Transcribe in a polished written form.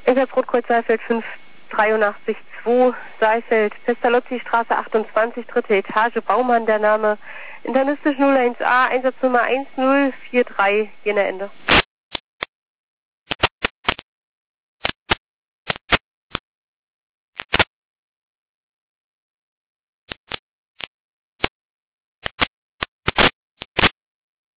Einsatzrotkreuz Saalfeld 583 2, Saalfeld, Pestalozzi-Straße 28, dritte Etage, Baumann der Name, internistisch 01A, Einsatznummer 1043, Jena Ende.